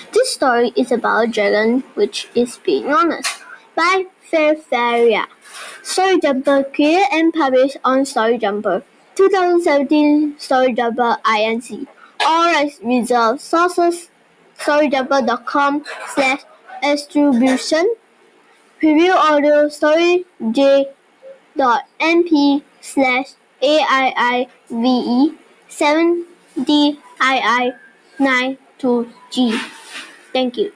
This story is about a dragon which is being honest by Fairfaria. Storyjumper created and published on Storyjumper. 2017 Storyjumper Inc. All rights reserved. Sources storyjumper.com/attribution. Preview audio storyj.np/AIIVE7DII92G. Thank you.